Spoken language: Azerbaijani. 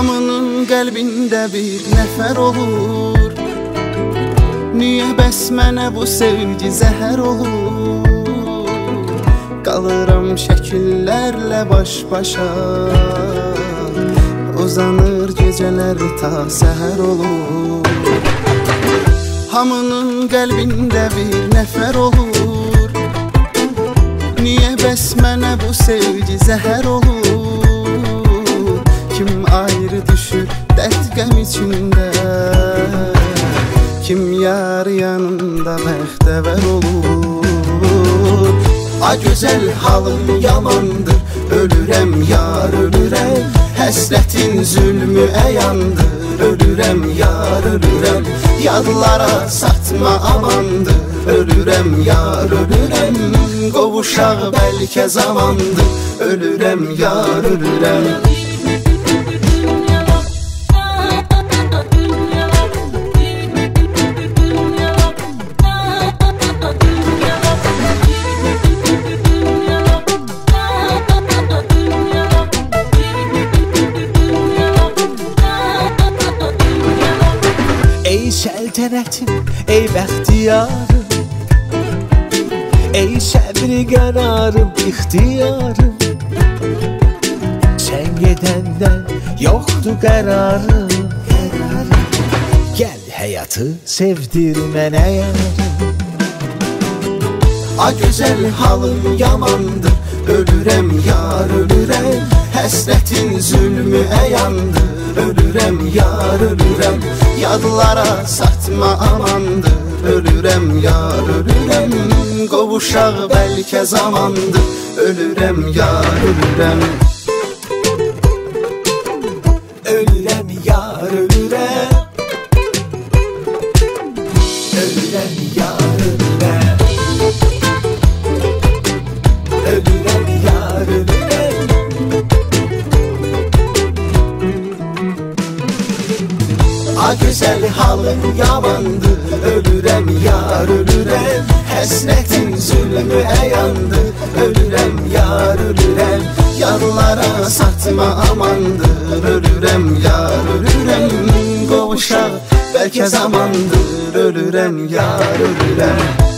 Hamının qəlbində bir nəfər olur. Niyə bəs mənə bu sevgi zəhər olur? Qalıram şəkillərlə baş-başa, uzanır gecələr ta səhər olur. Hamının qəlbində bir nəfər olur. Niyə bəs mənə bu sevgi zəhər olur? Kim ayrı düşür dərd qəm içində, kim yar yanında bəxtəvər olur. A gözəl halım yamandır, ölürəm yar ölürəm. Həsrətin zülmü əyandır, ölürəm yar ölürəm. Yadlara satma amandır, ölürəm yar ölürəm. Qovuşaq bəlkə zamandır, ölürəm yar ölürəm. Ey səltənətim, ey bəxtiyarım, ey səbri qərarım, ixtiyarım. Sən gedəndən yoxdur qərarım. Gəl həyatı sevdir mənə yarım. A gözəl halım yamandır, ölürəm yar ölürəm. Həsrətin zülmü əyandır, ölürəm yar ölürəm. Yadlara satma amandır, ölürəm yar ölürəm. Qovuşaq bəlkə zamandır, ölürəm yar ölürəm. Ölürəm yar ölürəm. Ölürəm yar ölürəm. Ölürəm yar ölürəm. A gözəl halın yamandır, ölürəm yar ölürəm. Həsrətin zülmü əyandır, ölürəm yar ölürəm. Yadlara satma amandır, ölürəm yar ölürəm. Qovuşaq bəlkə zamandır, ölürəm yar ölürəm.